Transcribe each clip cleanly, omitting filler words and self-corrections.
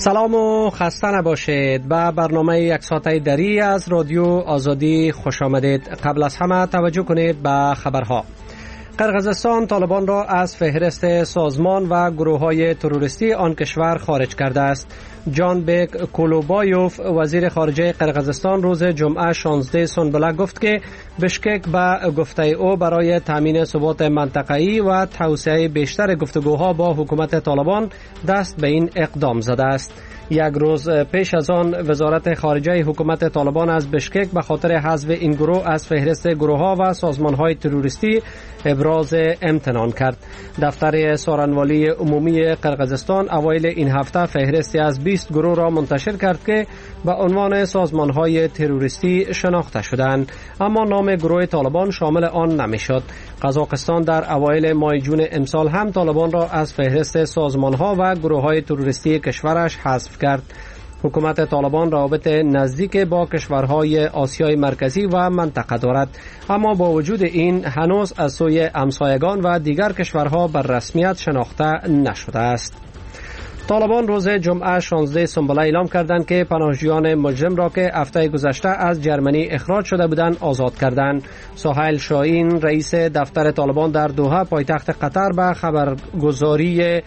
سلام و خسته نباشید. به برنامه یک ساعته دری از رادیو آزادی خوش آمدید. قبل از همه توجه کنید به خبرها. قرقیزستان طالبان را از فهرست سازمان و گروه‌های تروریستی آن کشور خارج کرده است. جانبک کولوبایوف وزیر خارجه قرقیزستان روز جمعه 16 سنبله گفت که بشکک به گفته او برای تامین ثبات منطقه‌ای و توسعه بیشتر گفتگوها با حکومت طالبان دست به این اقدام زده است. یک روز پیش از آن وزارت خارجه حکومت طالبان از بشکک به خاطر حذف این گروه از فهرست گروه‌ها و سازمان‌های تروریستی ابراز امتنان کرد. دفتر سخنگوی عمومی قرقیزستان اوایل این هفته فهرستی از 20 گروه را منتشر کرد که به عنوان سازمان‌های تروریستی شناخته شدند، اما نام گروه طالبان شامل آن نمی‌شد. قزاقستان در اوایل ماه جون امسال هم طالبان را از فهرست سازمان‌ها و گروه‌های تروریستی کشورش حذف کرد. حکومت طالبان روابط نزدیک با کشورهای آسیای مرکزی و منطقه دارد، اما با وجود این هنوز از سوی همسایگان و دیگر کشورها بر رسمیت شناخته نشده است. طالبان روز جمعه 16 سنبله اعلام کردند که پناهجویان مجرم را که هفته گذشته از جرمنی اخراج شده بودند آزاد کردند. سهیل شاهین رئیس دفتر طالبان در دوحه پایتخت قطر به خبرگزاری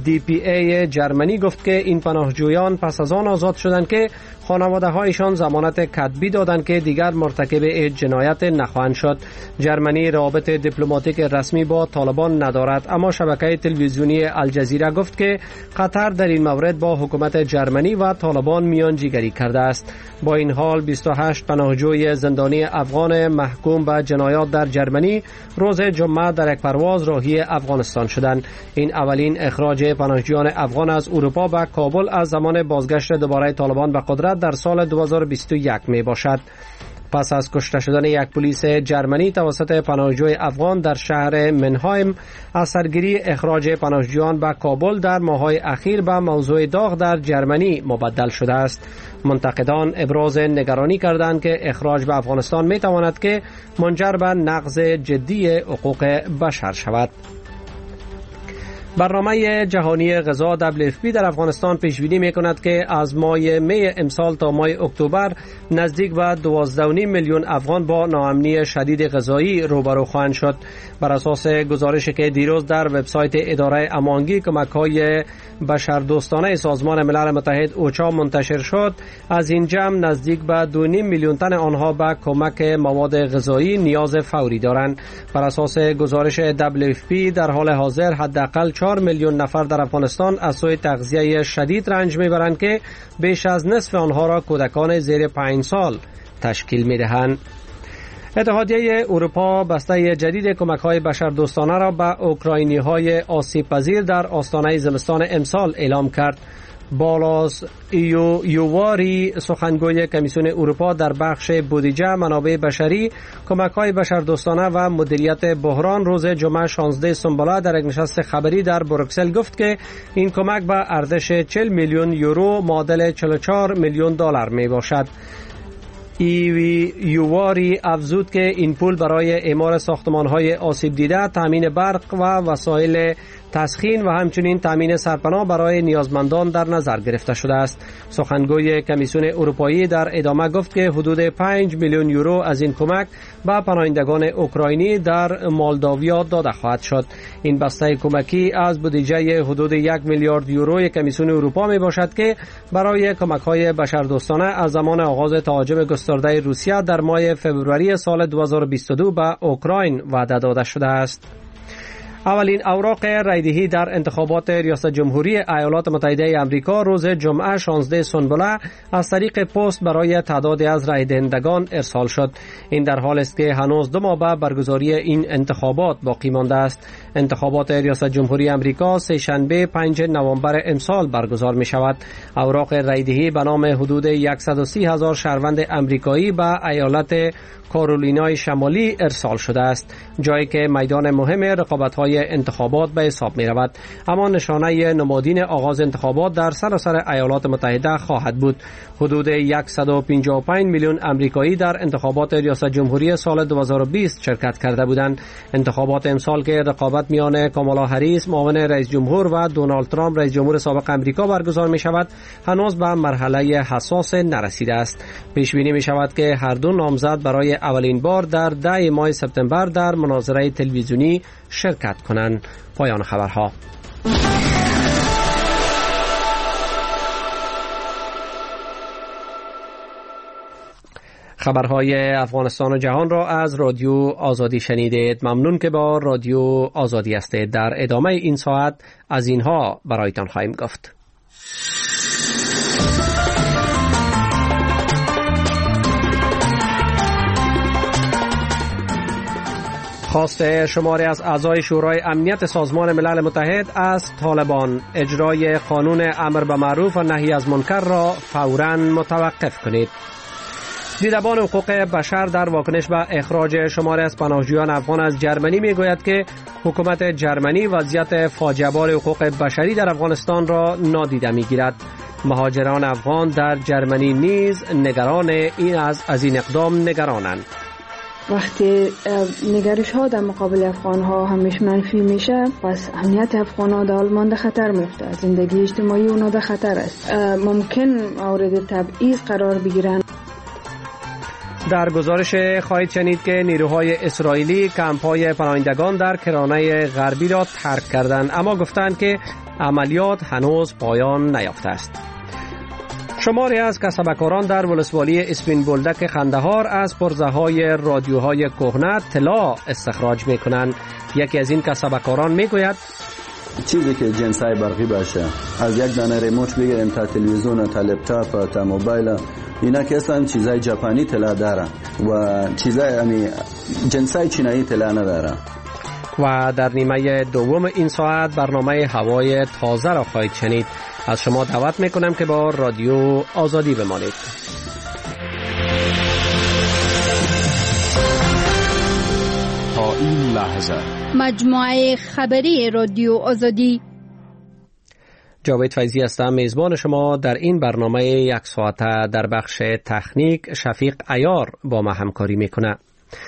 DPA جرمنی گفت که این پناهجویان پس از آن آزاد شدند که خانواده هایشان ضمانت کتبی دادند که دیگر مرتکب جنایت نخواهند شد. جرمنی روابط دیپلماتیک رسمی با طالبان ندارد، اما شبکه تلویزیونی الجزیره گفت که قطر در این مورد با حکومت جرمنی و طالبان میانجیگری کرده است. با این حال 28 پناهجوی زندانی افغان محکوم به جنایات در جرمنی روز جمعه در یک پرواز راهی افغانستان شدند. این اولین اخراج پناهجویان افغان از اروپا به کابل از زمان بازگشت دوباره طالبان به قدرت در سال 2021 می باشد. پس از کشته شدن یک پلیس جرمنی توسط پناهجوی افغان در شهر منهایم، اثرگیری اخراج پناهجویان به کابل در ماه‌های اخیر به موضوع داغ در جرمنی مبدل شده است. منتقدان ابراز نگرانی کردند که اخراج به افغانستان می تواند که منجر به نقض جدی حقوق بشر شود. برنامه جهانی غذا WFP در افغانستان پیش بینی می‌کند که از ماه می امسال تا ماه اکتبر نزدیک به 12.5 میلیون افغان با ناامنی شدید غذایی روبرو خواهند شد. بر اساس گزارشی که دیروز در وبسایت اداره امانگی کمک‌های بشردوستانه سازمان ملل متحد اوچا منتشر شد، از این جمع نزدیک به 2.5 میلیون تن آنها به کمک مواد غذایی نیاز فوری دارند. بر اساس گزارش WFP در حال حاضر حداقل 4 میلیون نفر در افغانستان از سوی تغذیه شدید رنج میبرند که بیش از نصف آنها را کودکان زیر 5 سال تشکیل میدهند. اتحادیه اروپا بسته جدید کمک‌های بشردوستانه را به اوکراینی‌های آسیب پذیر در آستانه زمستان امسال اعلام کرد. بالاس یوواری سخنگوی کمیسیون اروپا در بخش بودجه منابع بشری، کمک‌های بشردوستانه و مدیریت بحران روز جمعه 16 سنبله در یک نشست خبری در بروکسل گفت که این کمک به ارزش 40 میلیون یورو معادل 44 میلیون دلار می باشد. یوواری افزود که این پول برای اعمار ساختمان‌های آسیب دیده، تامین برق و وسایل تسخین و همچنین تامین سرپناه برای نیازمندان در نظر گرفته شده است. سخنگوی کمیسیون اروپایی در ادامه گفت که حدود 5 میلیون یورو از این کمک به پناهندگان اوکراینی در مولداویا داده خواهد شد. این بسته کمکی از بودجه حدود 1 میلیارد یورو کمیسیون اروپا می باشد که برای کمک‌های بشردوستانه از زمان آغاز تهاجم گسترده روسیه در ماه فوریه سال 2022 به اوکراین وعده داده شده است. اولین اوراق رایدهی در انتخابات ریاست جمهوری ایالات متحده آمریکا روز جمعه 16 سنبله از طریق پست برای تعدادی از رای دهندگان ارسال شد. این در حالی است که هنوز 2 ماه به برگزاری این انتخابات باقی مانده است. انتخابات ریاست جمهوری آمریکا سه شنبه 5 نوامبر امسال برگزار می شود. اوراق رایدهی به نام حدود 130,000 شهروند آمریکایی به ایالت کارولینای شمالی ارسال شده است، جایی که میدان مهم رقابت‌های برای انتخابات به حساب می رود. اما نشانه نمادین آغاز انتخابات در سراسر ایالات متحده خواهد بود. حدود 155 میلیون امریکایی در انتخابات ریاست جمهوری سال 2020 شرکت کرده بودند. انتخابات امسال که رقابت میان کامالا هریس معاون رئیس جمهور و دونالد ترامپ رئیس جمهور سابق امریکا برگزار می شود هنوز به مرحله حساس نرسیده است. پیش بینی می شود که هر دو نامزد برای اولین بار در 10 ماه سپتامبر در مناظره تلویزیونی شرکت کنند. پایان خبرها. خبرهای افغانستان و جهان را از رادیو آزادی شنیدید. ممنون که با رادیو آزادی هستید. در ادامه این ساعت از اینها برایتان خواهیم گفت. خواست شماری از اعضای شورای امنیت سازمان ملل متحد از طالبان اجرای قانون امر به معروف و نهی از منکر را فوراً متوقف کنید. دیدبان حقوق بشر در واکنش به اخراج شماری از پناهجویان افغان از جرمنی میگوید که حکومت جرمنی وضعیت فاجعه بار حقوق بشری در افغانستان را نادیده میگیرد. مهاجران افغان در جرمنی نیز نگران از این اقدام نگرانند. وقتی نگرش ها در مقابل افغان ها همیشه منفی میشه، پس امنیت افغان ها در آلمان در خطر میفته. زندگی اجتماعی اونا در خطر است. ممکن مورد تبعیض قرار بگیرن. در گزارش خواهید شنید که نیروهای اسرائیلی کمپ‌های پناهندگان در کرانه غربی را ترک کردند، اما گفتند که عملیات هنوز پایان نیافته است. شماری از کسبکاران در ولسوالی اسپین بولدک خندهار از پرزه‌های رادیوهای کهنه طلا استخراج می‌کنند. یکی از این کسبکاران میگوید چیزی که جنسای برقی باشه، از یک دانه ریموت بگیریم تا تلویزیون تا لپتاپ تا موبایل، اینا که اصلا چیزای ژاپنی طلا داره و چیزای جنسای چینایی طلا نداره. و در نیمه دوم این ساعت برنامه هوای تازه را خواهید شنید. از شما دعوت میکنم که با رادیو آزادی بمانید. تا این لحظه مجموعه خبری رادیو آزادی. جاوید فیضی هستم، میزبان شما در این برنامه یک ساعته. در بخش تکنیک شفیق عیار با ما همکاری میکنه.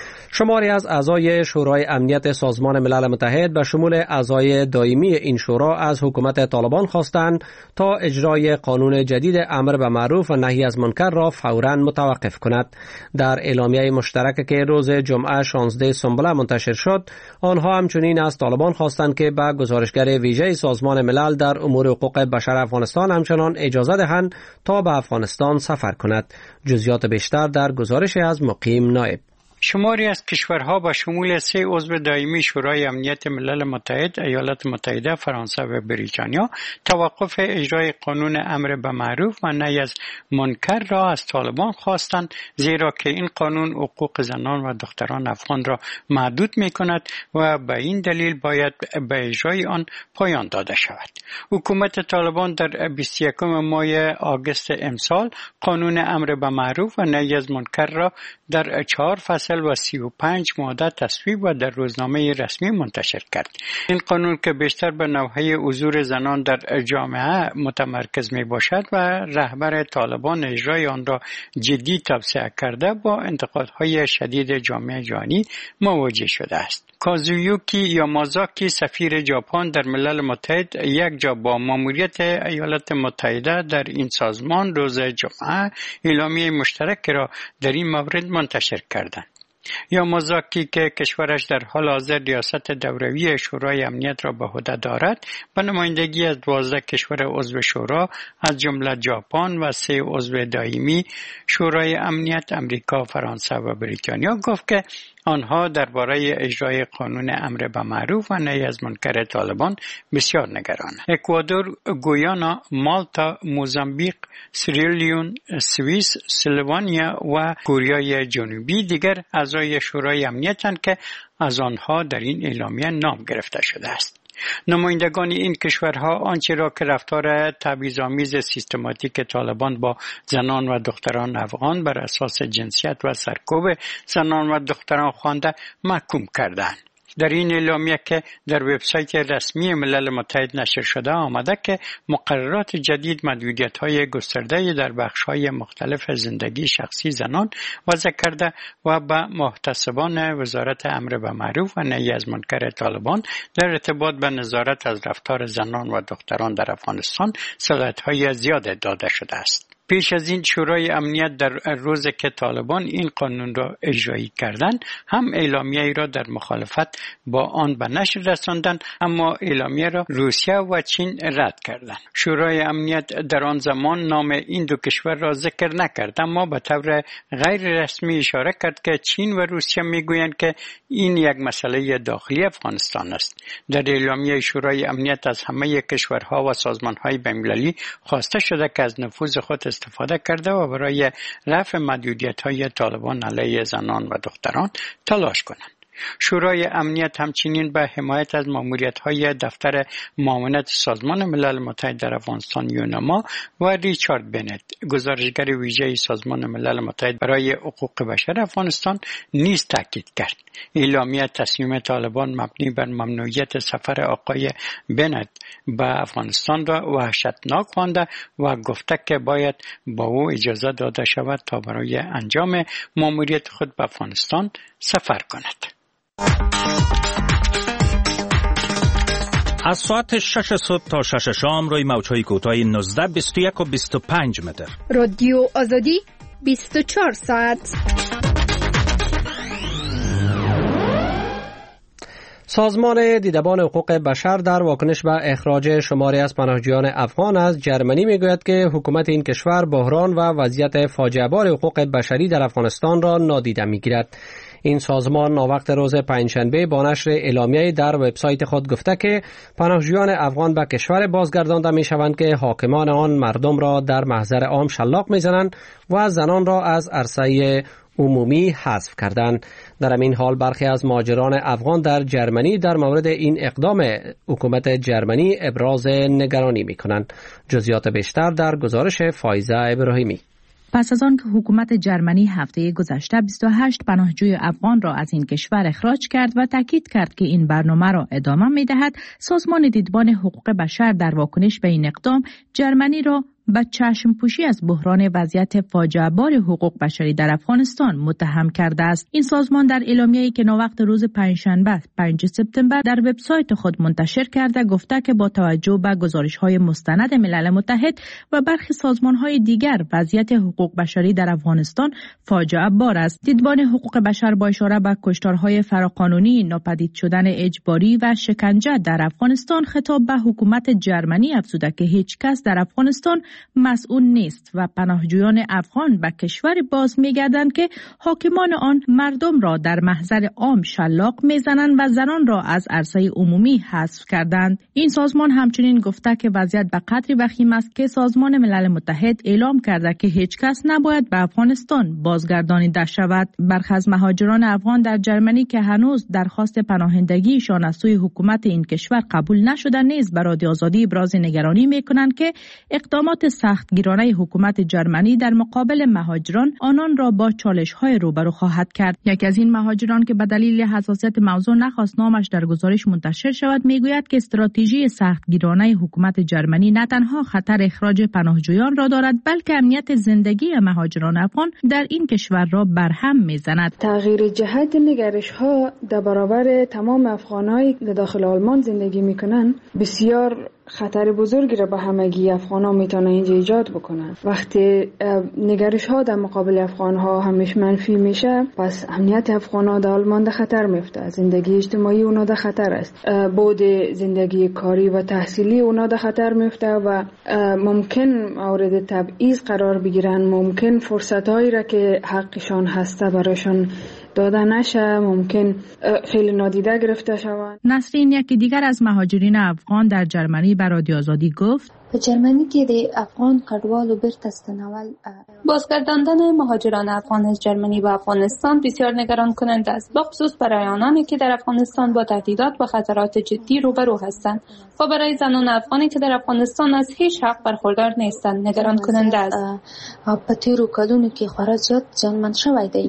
شماری از اعضای شورای امنیت سازمان ملل متحد به شمول اعضای دائمی این شورا از حکومت طالبان خواستند تا اجرای قانون جدید امر به معروف و نهی از منکر را فوراً متوقف کند. در اعلامیه مشترک که روز جمعه 16 سنبله منتشر شد، آنها همچنین از طالبان خواستند که به گزارشگر ویژه سازمان ملل در امور حقوق بشر افغانستان همچنان اجازه دهند تا به افغانستان سفر کند. جزئیات بیشتر در گزارش از مقیم نائب. شماری از کشورها با شمول 3 عضو دائمی شورای امنیت ملل متحد، ایالات متحده، فرانسه و بریتانیا توقف اجرای قانون امر به معروف و نهی از منکر را از طالبان خواستند، زیرا که این قانون حقوق زنان و دختران افغان را محدود می‌کند و به این دلیل باید به اجرای آن پایان داده شود. حکومت طالبان در 21 ماه آگوست امسال قانون امر به معروف و نهی از منکر را در 4 فصل و 35 ماده تصویب و در روزنامه رسمی منتشر کرد. این قانون که بیشتر به نوحه حضور زنان در جامعه متمرکز می باشد و رهبر طالبان اجرای آن را جدی توصیه کرده، با انتقادهای شدید جامعه جهانی مواجه شده است. کازویوکی یامازاکی سفیر ژاپن در ملل متحد یک جا با ماموریت ایالات متحده در این سازمان روز جمعه اعلامیه مشترک را در این مورد منتشر کردند. یامازاکی که کشورش در حال حاضر ریاست دوروی شورای امنیت را به عهده دارد، به نمایندگی از 12 کشور عضو شورا از جمله ژاپن و 3 عضو دائمی شورای امنیت امریکا، فرانسه و بریتانیا گفت که آنها درباره اجرای قانون امر به معروف و نهی از منکر طالبان بسیار نگرانند. اکوادور، گویانا، مالتا، موزامبیک، سیرالیون، سوئیس، اسلوونیا و کره جنوبی دیگر اعضای شورای امنیتند که از آنها در این اعلامیه نام گرفته شده است. نمایندگان این کشورها آنچه را که رفتار تبعیض‌آمیز سیستماتیک طالبان با زنان و دختران افغان بر اساس جنسیت و سرکوب زنان و دختران خوانده محکوم کردند. در این اعلامیه که در وبسایت رسمی ملل متحد نشر شده آمده که مقررات جدید محدودیت‌های گسترده در بخش‌های مختلف زندگی شخصی زنان وضع کرده و به محتسبان وزارت امر به معروف و نهی از منکر طالبان در ارتباط به نظارت از رفتار زنان و دختران در افغانستان صلاحیت‌های زیاد داده شده است. پیش از این شورای امنیت در روزی که طالبان این قانون را اجرایی کردند هم اعلامیه ای را در مخالفت با آن به نشر رساندند، اما اعلامیه را روسیه و چین رد کردند. شورای امنیت در آن زمان نام این دو کشور را ذکر نکرد، اما به طور غیر رسمی اشاره کرد که چین و روسیه میگویند که این یک مسئله داخلی افغانستان است. در اعلامیه شورای امنیت از همه کشورها و سازمان‌های بین‌المللی خواسته شده که از نفوذ خود استفاده کرده و برای رفع محدودیت‌های طالبان علیه زنان و دختران تلاش کنند. شورای امنیت همچنین به حمایت از ماموریت‌های دفتر معاونت سازمان ملل متحد در افغانستان یونما و ریچارد بنت، گزارشگر ویژه سازمان ملل متحد برای حقوق بشر افغانستان، نیز تاکید کرد. اعلامیه تصمیم طالبان مبنی بر ممنوعیت سفر آقای بنت به افغانستان را وحشتناک خوانده و گفته که باید با او اجازه داده شود تا برای انجام ماموریت خود به افغانستان سفر کند. از ساعت 6 صبح تا 6 شام روی موج‌های کوتاه 19، 21 و 25 متر. رادیو آزادی 24 ساعت. سازمان دیدبان حقوق بشر در واکنش به اخراج شماری از پناهجویان افغان از جرمنی میگوید که حکومت این کشور بحران و وضعیت فاجعه‌بار حقوق بشری در افغانستان را نادیده میگیرد. این سازمان ناوقت روز پنجشنبه با نشر اعلامیه‌ای در وبسایت خود گفته که پناهجویان افغان به کشور بازگردانده می‌شوند که حاکمان آن مردم را در محضر عام شلاق می‌زنند و زنان را از عرصه عمومی حذف کردند. در این حال برخی از مهاجران افغان در جرمنی در مورد این اقدام حکومت جرمنی ابراز نگرانی می‌کنند. جزئیات بیشتر در گزارش فایزه ابراهیمی. پس از آن که حکومت جرمنی هفته گذشته 28 پناهجوی افغان را از این کشور اخراج کرد و تاکید کرد که این برنامه را ادامه می‌دهد، سازمان دیدبان حقوق بشر در واکنش به این اقدام جرمنی را به چشم پوشی از بحران وضعیت فاجعه‌بار حقوق بشری در افغانستان متهم کرده است. این سازمان در اعلامیه‌ای که ناوقت روز پنجشنبه 5 سپتامبر در وبسایت خود منتشر کرده گفته که با توجه به گزارش‌های مستند ملل متحد و برخی سازمان‌های دیگر وضعیت حقوق بشری در افغانستان فاجعه بار است. دیدبان حقوق بشر با اشاره به کشتارهای فراقانونی، ناپدید شدن اجباری و شکنجه در افغانستان خطاب به حکومت جرمنی افزوده که هیچ کس در افغانستان مسئول نیست و پناهجویان افغان به کشوری باز می‌گردند که حاکمان آن مردم را در محضر عام شلاق می‌زنند و زنان را از عرصه عمومی حذف کردند. این سازمان همچنین گفته که وضعیت به قدری وخیم است که سازمان ملل متحد اعلام کرده که هیچ کس نباید به افغانستان بازگردانیده شود. برخی از مهاجران افغان در جرمنی که هنوز درخواست پناهندگیشان از سوی حکومت این کشور قبول نشده نیز به رادیو آزادی ابراز نگرانی می‌کنند که اقدامات سختگیرانه حکومت جرمنی در مقابل مهاجران آنان را با چالش‌های روبرو خواهد کرد. یکی از این مهاجران که به دلیل حساسیت موضوع نخواست نامش در گزارش منتشر شود میگوید که استراتژی سختگیرانه حکومت جرمنی نه تنها خطر اخراج پناهجویان را دارد بلکه امنیت زندگی مهاجران افغان در این کشور را برهم میزند. تغییر جهت نگرش‌ها در برابر تمام افغانایی که داخل آلمان زندگی میکنن بسیار خطر بزرگی را به همگی افغان‌ها میتونه اینجا ایجاد بکنن. وقتی نگرش‌ها در مقابل افغان‌ها همیش منفی میشه، پس امنیت افغان‌ها در آلمان در خطر میفته. زندگی اجتماعی اونا در خطر است. بود زندگی کاری و تحصیلی اونا در خطر میفته و ممکن مورد تبعیض قرار بگیرن، ممکن فرصت‌هایی را که حقشان هسته برایشان داده نشه، ممکن خیلی نادیده گرفته شوند. نسرین یکی دیگر از مهاجرین افغان در جرمنی به رادیو آزادی گفت: په جرمني کې د افغان کډوالو بیرته ستنول بازگرداندن مهاجران افغان از جرمنی به افغانستان بسیار نگران کننده است، بخصوص برای آنانی که در افغانستان با تهدیدات و خطرات جدی روبرو هستند و برای زنان افغانی که در افغانستان از هیچ حق برخوردار نیستند نگران کننده است. په تیرو کلونو کې خورا زیات زیانمن شوی دی.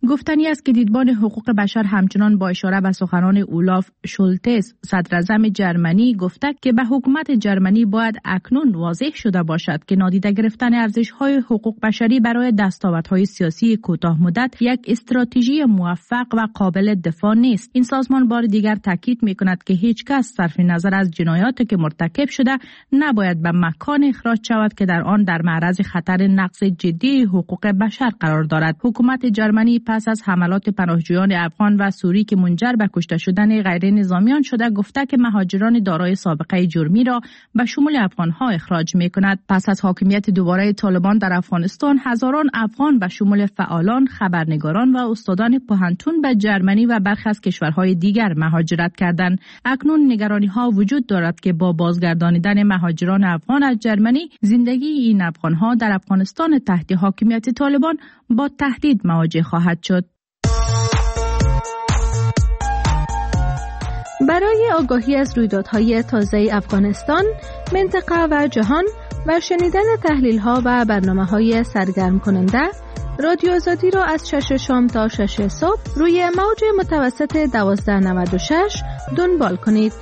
گفتنی است که دیدبان حقوق بشر همچنان با اشاره به سخنان اولاف شولتز صدراعظم جرمنی گفته که به حکومت جرمنی باید اکنون واضح شده باشد که نادیده گرفتن ارزش‌های حقوق بشری برای دستاوردهای سیاسی کوتاه مدت یک استراتژی موفق و قابل دفاع نیست. این سازمان بار دیگر تاکید می‌کند که هیچ کس صرف نظر از جنایاتی که مرتکب شده نباید به مکان اخراج شود که در آن در معرض خطر نقض جدی حقوق بشر قرار دارد. حکومت جرمنی پس از حملات پناهجویان افغان و سوری که منجر به کشته شدن غیر نظامیان شده گفته که مهاجران دارای سابقه جرمی را به شمول افغان‌ها اخراج می‌کند. پس از حاکمیت دوباره طالبان در افغانستان هزاران افغان به شمول فعالان، خبرنگاران و استادان پوهنتون به جرمنی و برخی از کشورهای دیگر مهاجرت کردند. اکنون نگرانی‌ها وجود دارد که با بازگردانیدن مهاجران افغان از جرمنی زندگی این افغان‌ها در افغانستان تحت حاکمیت طالبان با تهدید مواجه خواهد شد. برای آگاهی از رویدادهای تازه افغانستان، منطقه و جهان و شنیدن تحلیل‌ها و برنامه‌های سرگرم کننده، رادیو آزادی را از 6 شام تا 6 صبح روی موج متوسط 1296 دنبال کنید.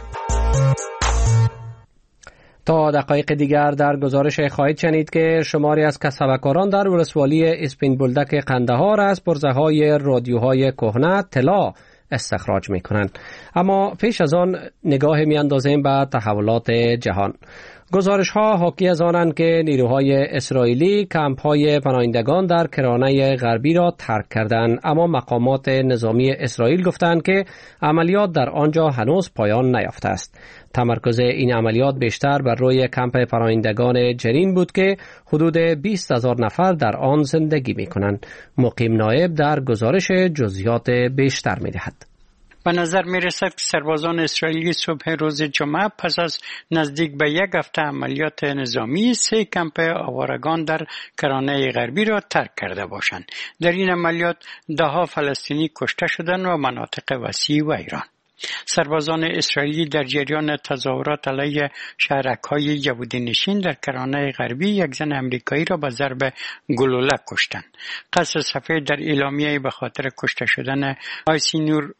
تا دقایق دیگر در گزارش خواهید شنید که شماری از کسبکاران در ولسوالی اسپین بولدک قندهار از پرزه‌های رادیوهای کهنه طلا استخراج می‌کنند. اما پیش از آن نگاه می‌اندازیم به تحولات جهان. گزارش‌ها حاکی از آنند که نیروهای اسرائیلی کمپ‌های پناهندگان در کرانه غربی را ترک کردند، اما مقامات نظامی اسرائیل گفتند که عملیات در آنجا هنوز پایان نیافته است. تمرکز این عملیات بیشتر بر روی کمپ پناهندگان جنین بود که حدود 20,000 نفر در آن زندگی می‌کنند. مقیم نایب در گزارش جزئیات بیشتر می‌دهد. به نظر می رسد که سربازان اسرائیلی صبح روز جمعه پس از نزدیک به یک هفته عملیات نظامی 3 کمپ آوارگان در کرانه غربی را ترک کرده باشند. در این عملیات 10 فلسطینی کشته شدند و مناطق وسیع و ایران. سربازان اسرائیلی در جریان تظاهرات علیه شهرک‌های یهودی نشین در کرانه غربی یک زن امریکایی را به ضرب گلوله کشتند. قصر سفید در اعلامیه به خاطر کشته شدن آیسینور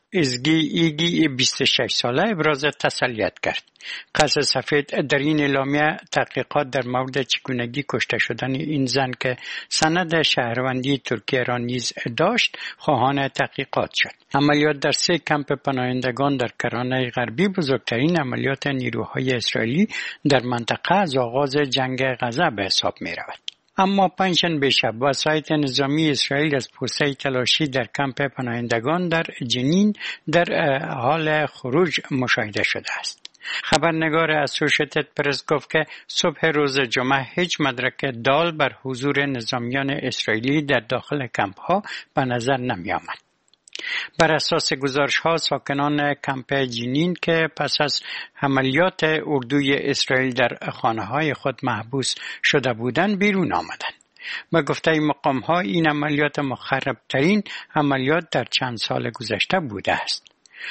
ایگی 26 ساله ابراز تسلیت کرد. قصر سفید در این اعلامیه تحقیقات در مورد چگونگی کشته شدن این زن که سند شهروندی ترکیه را نیز داشت خواهان تحقیقات شد. عملیات در 3 کمپ پناهندگان در کرانه غربی بزرگترین عملیات نیروهای اسرائیلی در منطقه از آغاز جنگ غزه به حساب می رود. اما پنجشنبه شب وسایط نظامی اسرائیل از پوسه تلاشی در کمپ پناهندگان در جنین در حال خروج مشاهده شده است. خبرنگار اسوشیتد پرس گفت که صبح روز جمعه هیچ مدرک دال بر حضور نظامیان اسرائیلی در داخل کمپ ها به نظر نمی آمد. بر اساس گزارش‌ها ساکنان کمپ جنین که پس از عملیات اردوی اسرائیل در خانه‌های خود محبوس شده بودند بیرون آمدند. به گفته مقام‌ها این عملیات مخرب‌ترین عملیات در چند سال گذشته بوده است.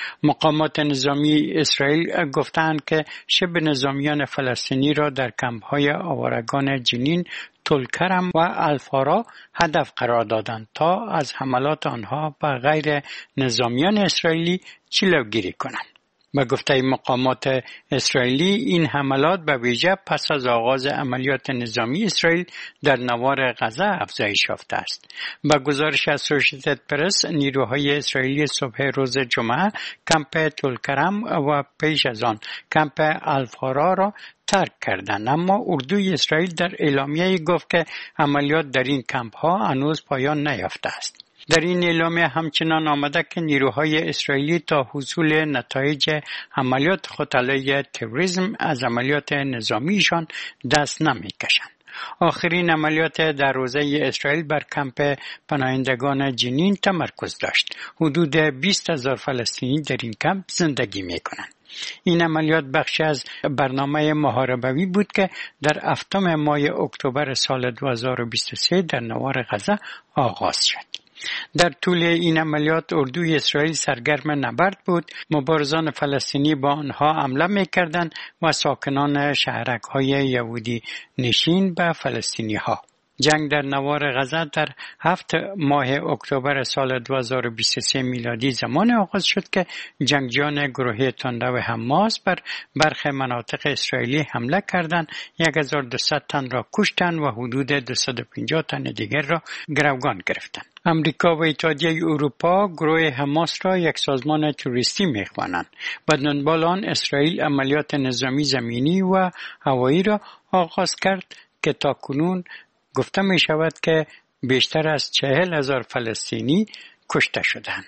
مقامات نظامی اسرائیل گفتند که شبه نظامیان فلسطینی را در کمپ‌های آوارگان جنین، تلکرم و الفارا هدف قرار دادند تا از حملات آنها به غیر نظامیان اسرائیلی جلوگیری کنند. به گفته مقامات اسرائیلی این حملات به ویژه پس از آغاز عملیات نظامی اسرائیل در نوار غزه افزایش یافته است. به گزارش اسوشیتد پرس نیروهای اسرائیلی صبح روز جمعه کمپ تلکرم و پیش از آن کمپ الفارا را ترک کردند، اما اردوی اسرائیل در اعلامیه گفت که عملیات در این کمپ ها هنوز پایان نیافته است. در این اعلامیه همچنان آمده که نیروهای اسرائیلی تا حصول نتایج عملیات خود علیه تروریسم از عملیات نظامیشان دست نمی‌کشند. آخرین عملیات در روزه اسرائیل بر کمپ پناهندگان جنین تمرکز داشت. حدود 20,000 فلسطینی در این کمپ زندگی می‌کنند. این عملیات بخشی از برنامه محاربوی بود که در 7 ماه اکتبر سال 2023 در نوار غزه آغاز شد. در طول این عملیات اردوی اسرائیل سرگرم نبرد بود. مبارزان فلسطینی با آنها حمله می‌کردند و ساکنان شهرک‌های یهودی نشین به فلسطینی‌ها. جنگ در نوار غزه در 7 ماه اکتبر سال 2023 میلادی زمان آغاز شد که جنگجویان گروه تنده و حماس بر برخی مناطق اسرائیلی حمله کردند، 1200 تن را کشتند و حدود 250 تن دیگر را گروگان گرفتند. امریکا و اتحادیه اروپا گروه حماس را یک سازمان تروریستی می‌خوانند. به دنبال آن اسرائیل عملیات نظامی زمینی و هوایی را آغاز کرد که تاکنون گفته می شود که بیشتر از 40,000 فلسطینی کشته شدند.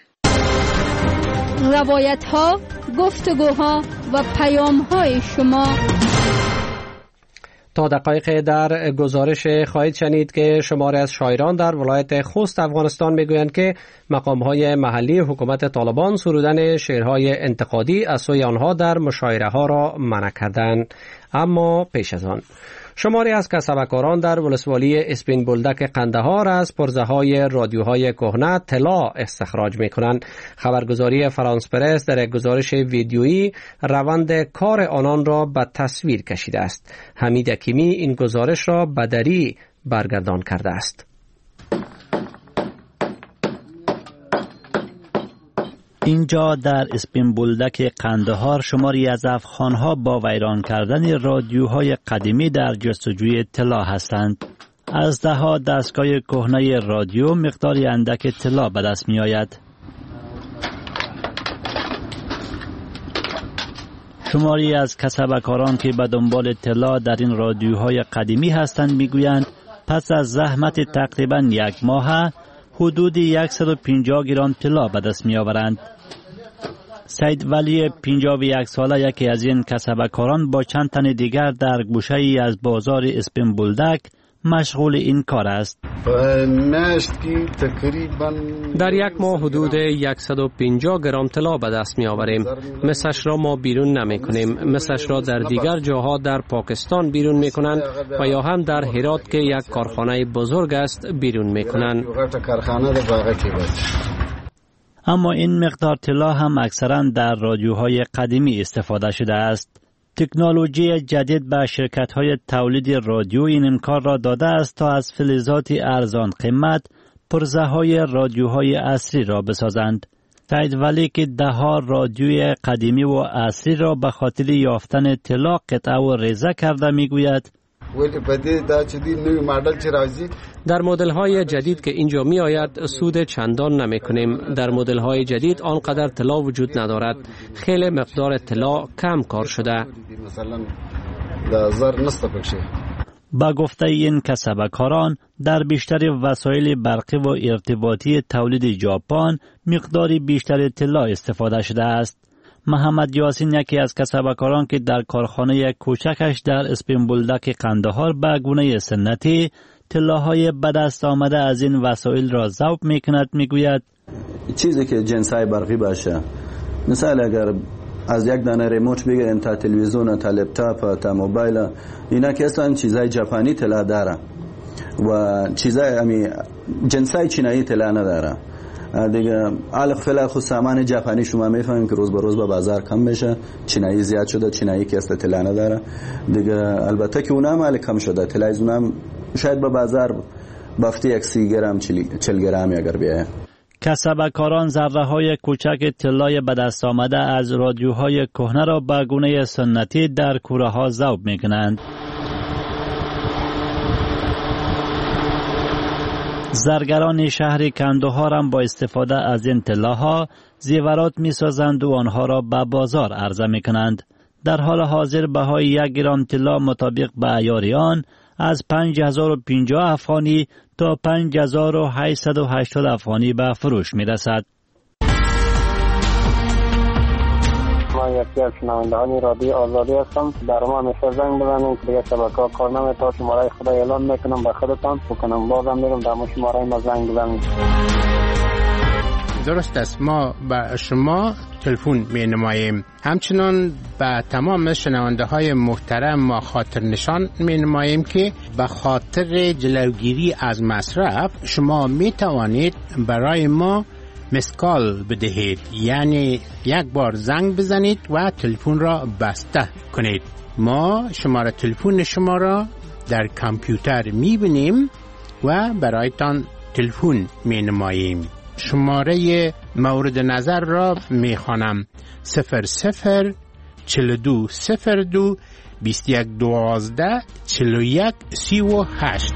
روایت ها، گفتگوها و پیام های شما. تا دقایق در گزارش خواهید شنید که شماری از شاعران در ولایت خوست افغانستان میگویند که مقامهای محلی حکومت طالبان سرودن شعرهای انتقادی از سوی آنها در مشاعره ها را منع کردند. اما پیش از آن شماری از کسبکاران در ولسوالی اسپین بولدک قندهار از پرزه های رادیوهای کهنه طلا استخراج می کنند. خبرگزاری فرانس پرس در یک گزارش ویدیویی روند کار آنان را به تصویر کشیده است. حمید حکیمی این گزارش را به دری برگردان کرده است. اینجا در اسپین بولدک قندهار شماری از افغانها با ویران کردن رادیوهای قدیمی در جستجوی طلا هستند. از ده‌ها دستگاه کهنه رادیو مقداری اندک طلا به دست می آید. شماری از کسبکاران که به دنبال طلا در این رادیوهای قدیمی هستند میگویند پس از زحمت تقریباً 1 ماه حدود 150 گرم طلا به دست می آورند. سید ولی 51 ساله یکی از این کسبکاران با چند تن دیگر در گوشه ای از بازار اسپین بولدک مشغول این کار است. در 1 ماه حدود 150 گرم طلا به دست می آوریم. مثلش را ما بیرون نمی کنیم. مثلش را در دیگر جاها در پاکستان بیرون می کنند و یا هم در هرات که یک کارخانه بزرگ است بیرون می کنند. اما این مقدار طلا هم اکثرا در رادیوهای قدیمی استفاده شده است. تکنولوژی جدید به شرکت‌های تولید رادیو این امکان را داده است تا از فلزات ارزان قیمت پرزه‌های رادیوهای اصلی را بسازند. سید ولی که 10 رادیوی قدیمی و اصلی را به خاطر یافتن طلا قطعه و ریزه کرده میگوید در مدل های جدید که اینجا می آید سود چندان نمی کنیم. در مدل های جدید آنقدر طلا وجود ندارد. خیلی مقدار طلا کم کار شده. با گفته این کسبکاران در بیشتر وسایل برقی و ارتباطی تولید ژاپن مقداری بیشتر طلا استفاده شده است. محمد یاسین یکی از کسبکاران که در کارخانه کوچکش در اسپین بولدک قندهار به گونه سنتی طلاهای به دست آمده از این وسایل را ذوب میکند میگوید چیزی که جنسای برقی باشه، مثلا اگر از یک دانه ریموت بگیریم تا تلویزیون تا لپتاپ تا موبایل، اینا که اصلا چیزای ژاپنی طلا داره و چیزای جنسای چینایی طلا نداره دیگه. علاوه خود سامان ژاپنی شما میفهمید که روز به روز به بازار کم میشه، چینایی زیاد شده، چینایی که است طلا نداره دیگه. البته که اونم مال کم شده، طلای اونم شاید به بازار بافتی 30 گرم 40 گرم اگر بیایه. کسبکاران ذره‌های کوچک طلای به دست آمده از رادیوهای کهنه را به گونه سنتی در کوره‌ها ذوب می‌کنند. زرگران شهر کندهار هم با استفاده از این طلاها زیورات می‌سازند و آنها را به بازار عرضه می‌کنند. در حال حاضر بهای 1 گرم طلا مطابق به عیار آن از 5050 افغانی تا 5880 افغانی به فروش می‌رسد. من یکی از شنوندگان رادیو آزادی هستم. در ما همیشه زنگ بزنید که دیگه شبکه‌ها کار نمی‌کنه. شماره خدا اعلام میکنم به خودتان بکنم، بازم میگم در شماره ما زنگ بزنید. درست است، ما به شما تلفن می نماییم. همچنان به تمام شنونده های محترم ما خاطر نشان می نماییم که به خاطر جلوگیری از مصرف شما می توانید برای ما مسکال بدهید، یعنی یک بار زنگ بزنید و تلفن را بسته کنید. ما شماره تلفن شما را در کامپیوتر می بینیم و برایتان تلفن می نماییم. شماره مورد نظر را می خوانم: 00 42 02 21 12 41 38.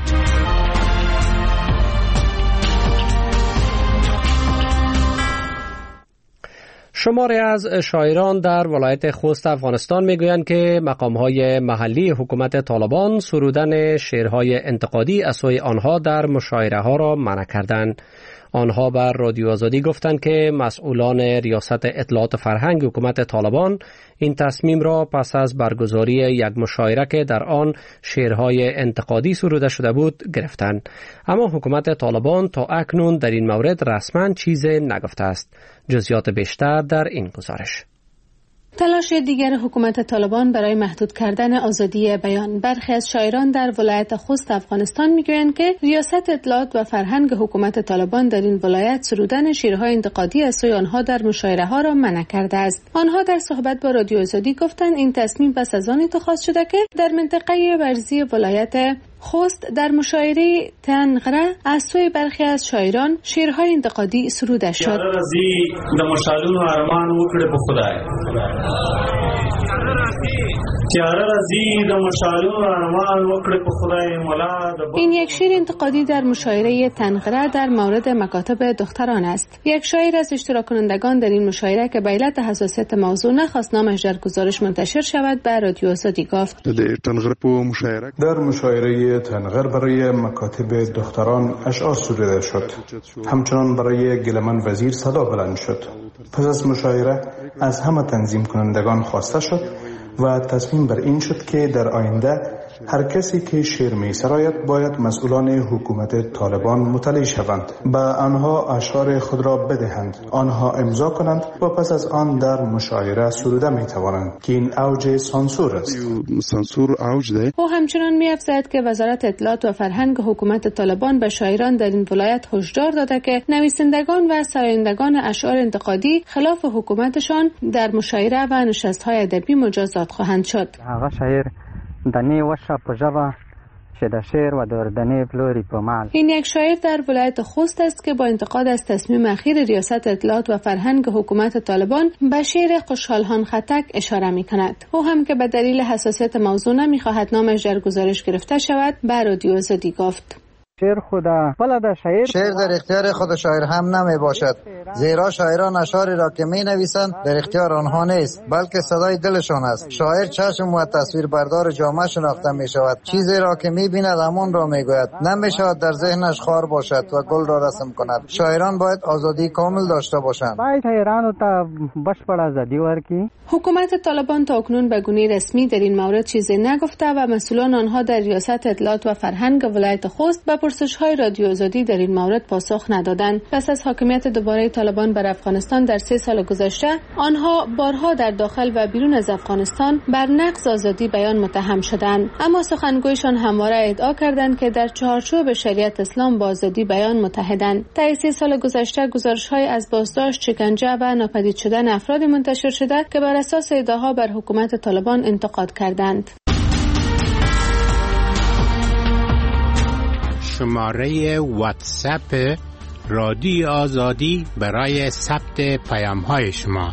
شماری از شاعران در ولایت خوست افغانستان میگویند که مقامهای محلی حکومت طالبان سرودن شعرهای انتقادی از سوی آنها در مشاعره ها را منع کردند. آنها بر رادیو آزادی گفتند که مسئولان ریاست اطلاعات و فرهنگ حکومت طالبان این تصمیم را پس از برگزاری یک مشاعره که در آن شعرهای انتقادی سروده شده بود گرفتند. اما حکومت طالبان تا اکنون در این مورد رسما چیزی نگفته است. جزئیات بیشتر در این گزارش. تلاش دیگر حکومت طالبان برای محدود کردن آزادی بیان. برخی از شاعران در ولایت خوست افغانستان میگویند که ریاست اطلاعات و فرهنگ حکومت طالبان در این ولایت سرودن شعرهای انتقادی از سوی آنها در مشاعره ها را منع کرده است. آنها در صحبت با رادیو آزادی گفتند این تصمیم پس از آن اتخاذ شده که در منطقه ورزی ولایت خوست در مشاعره تنغره از سوی برخی از شاعران شعرهای انتقادی سروده شد. این یک شعر انتقادی در مشاعره تنغره در مورد مکاتب دختران است. یک شاعر از اشتراک کنندگان در این مشاعره که به علت حساسیت موضوع نخواست نامش در گزارش منتشر شود به رادیو آزادی گفت: در مشاعره تنغر برای مکاتب دختران اشعار سروده شد. همچنان برای گلمن وزیر صدا بلند شد. پس از مشاعره از همه تنظیم کنندگان خواسته شد و تصمیم بر این شد که در آینده هر کسی که شعر می سراید باید مسئولان حکومت طالبان مطلع شوند، به آنها اشعار خود را بدهند، آنها امضا کنند و پس از آن در مشاعره سروده می توانند که این اوج سانسور است. سانسور اوج ده. او همچنان می افزاید که وزارت اطلاعات و فرهنگ حکومت طالبان به شاعران در این ولایت هشدار داده که نویسندگان و سرایندگان اشعار انتقادی خلاف حکومتشان در مشاعره و نشست‌های ادبی مجازات خواهند شد. این یک شاعر در ولایت خوست است که با انتقاد از تصمیم اخیر ریاست اطلاعات و فرهنگ حکومت طالبان به شعر خوشحالان خطک اشاره می کند. او هم که به دلیل حساسیت موضوع نمی خواهد نامش در گزارش گرفته شود به رادیو آزادی گفت: شعر در اختیار خود شاعر هم نمی باشد، زیرا شاعران اشعاری را که می نویسند در اختیار آنها نیست، بلکه صدای دلشان است. شاعر چشم و تصویر بردار جامعه شناخته می شود. چیزی را که می بیند همان را می گوید. نمی شود در ذهنش خار باشد و گل را رسم کند. شاعران باید آزادی کامل داشته باشند. حکومت طالبان تا اکنون به گونه رسمی در این مورد چیزی نگفته و مسئولان آنها در ریاست اطلاعات و فرهنگ ولایت خوست به پرسش‌های رادیو آزادی در این مورد پاسخ ندادند. پس از حاکمیت دوباره طالبان بر افغانستان در 3 سال گذشته، آنها بارها در داخل و بیرون از افغانستان بر نقض آزادی بیان متهم شدند، اما سخنگویشان همواره ادعا کردند که در چارچوب شریعت اسلام با آزادی بیان متحدند. طی 3 سال گذشته گزارش‌های از بازداشت، شکنجه و ناپدید شدن افرادی منتشر شده که بر اساس ادعاها بر حکومت طالبان انتقاد کردند. شماره واتساپ رادیو آزادی برای ثبت پیام‌های شما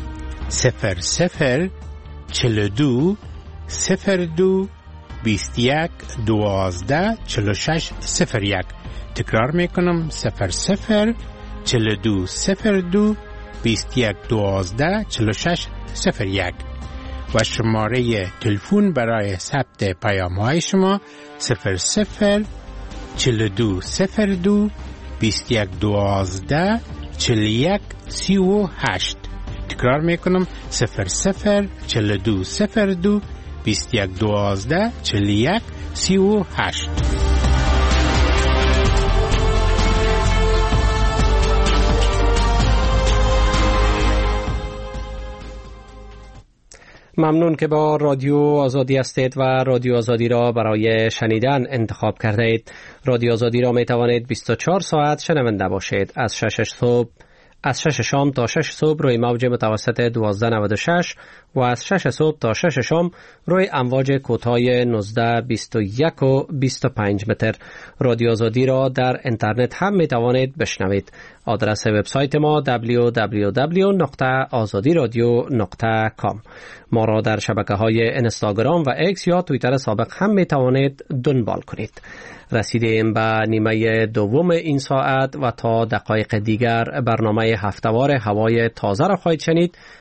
00 42 02 21 12 46 01. تکرار میکنم 00 42 02 21 12 46 01 و شماره تلفن برای ثبت پیام‌های شما 00 42 02 21 12 41 38. تکرار میکنم 00 42 02 21 12 41 38. ممنون که با رادیو آزادی هستید و رادیو آزادی را برای شنیدن انتخاب کرده اید. رادیو آزادی را می توانید 24 ساعت شنونده باشید. از 6 صبح از 6 شام تا 6 صبح روی موج متوسط 1296 و از 6 صبح تا 6 شام روی امواج کوتاه 19 21 و 25 متر. رادیو آزادی را در اینترنت هم می توانید بشنوید. آدرس وبسایت ما www.azadiradio.com. ما را در شبکه‌های اینستاگرام و ایکس یا توییتر سابق هم می توانید دنبال کنید. رسیدیم به نیمه دوم این ساعت و تا دقایق دیگر برنامه هفته‌وار هوای تازه را خواهید شنید